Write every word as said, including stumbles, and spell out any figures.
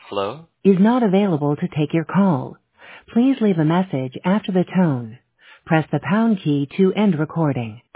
Hello? is not available to take your call. Please leave a message after the tone. Press the pound key to end recording.